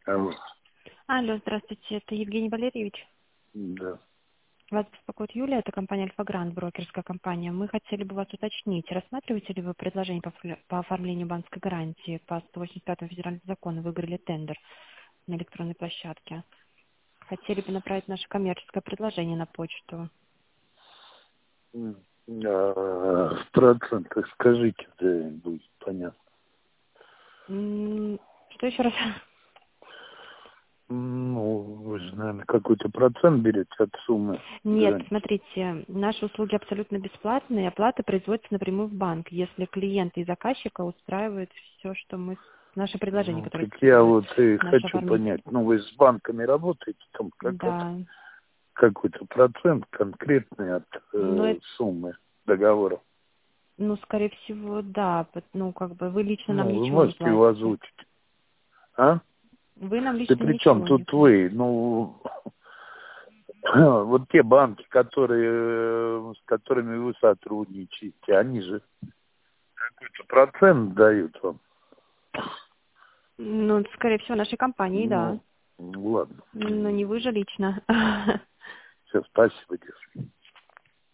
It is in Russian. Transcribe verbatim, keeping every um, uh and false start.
Алло. Алло, здравствуйте, это Евгений Валерьевич. Да. Вас беспокоит Юлия, это компания Альфа-Грант, брокерская компания. Мы хотели бы вас уточнить, рассматриваете ли вы предложение по, фля- по оформлению банковской гарантии по сто восемьдесят пятому федеральному закону, выиграли тендер на электронной площадке. Хотели бы направить наше коммерческое предложение на почту. М, а, В процентах скажите, да будет понятно. М, Что еще раз? Ну, вы же, наверное, какой-то процент берете от суммы Нет, гарантии. смотрите, наши услуги абсолютно бесплатные, оплата производится напрямую в банк, если клиента и заказчика устраивает все, что мы, наше предложение, Ну, которое так я содержит вот и наш хочу оформитель. понять, ну, вы с банками работаете, там какая-то, Да, какой-то процент конкретный от но э, это, суммы договора. ну, скорее всего, да, пот- ну, как бы вы лично нам Ну, вы ничего не можете его платите. озвучить, а? Вы нам Да лично при чем ничего не тут платите. вы? Ну, вот те банки, которые, э, с которыми вы сотрудничаете, они же какой-то процент дают вам. Ну, скорее всего, нашей компании, да. Ну, ладно. Но не вы же лично. Все, спасибо, держи.